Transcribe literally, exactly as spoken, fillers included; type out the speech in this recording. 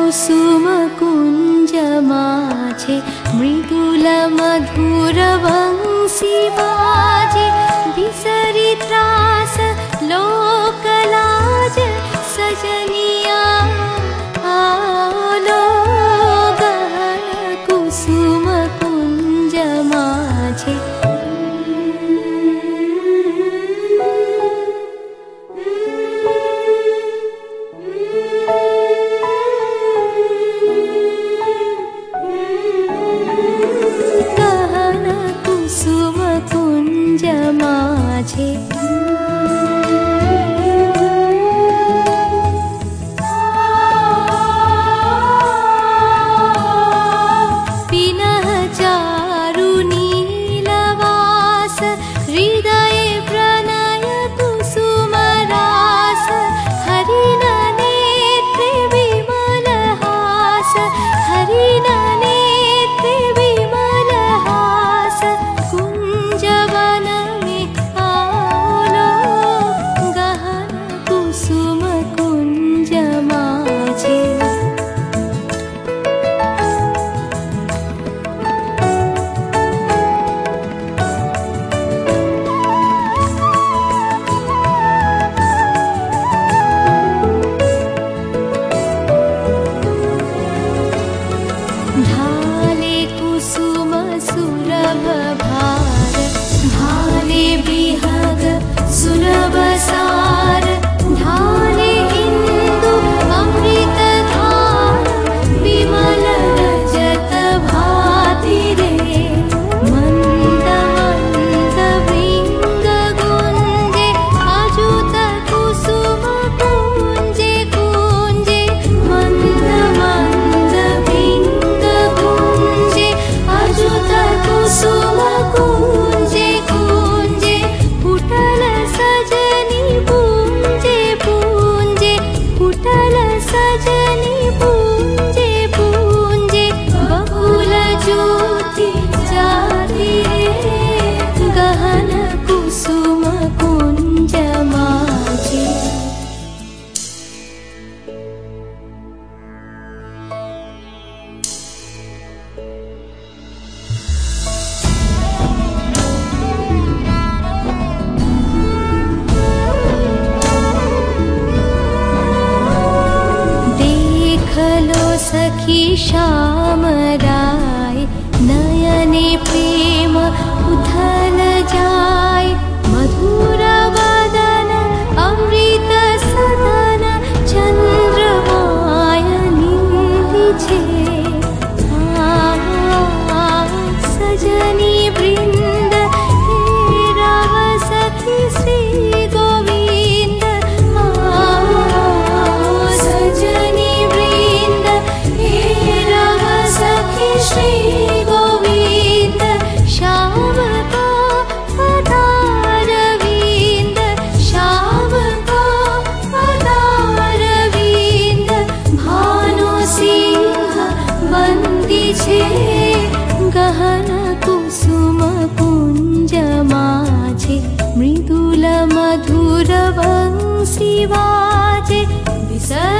कुसुम कुंज माझे मृदुल मधुर वंशी बाजे बिसरी त्रास लोकलाज सजनिया आलो गहन कुसुम कुंज माझे माझे पिनः चारु नीलवास हृदये प्रणय कुसुम रास हरिण नेत्रे विमल हास हरिण नेत्रे विमल हास कुंजवन ढाले कुसुम सुरभ भार ढाले बिहग सुलभ सार ढाले इंदु अमृत धार विमल रजत भाति रे मंद मंद वृंग गुंजे अजुत कुसुम कुंजे कुंजे मंद मंद वृंग कुंजे अजुत कुसुम कुंजे कुंजे पुटल सजनी पूंजे पूंजे पुटल सजनी पूंजे पूंजे बहुल ज्योति जाति गहन कुसुम कुंज माझे देखलो सखी श्याम राय नयने प्रेम उथल जाय मधुर वदन अमृत सदन चंद्रमाय नीली छे सजनी वृंद हे रव सखी श्री गोविंद सजनी वृंद हे रव सखी श्री गोविंद श्याम को पधार विंद श्याम को पधार विंद भानु सिंह बंदी छे गहन कुसुम कुंज माझे मृदुल मधुर वंशी बाजे बिसरी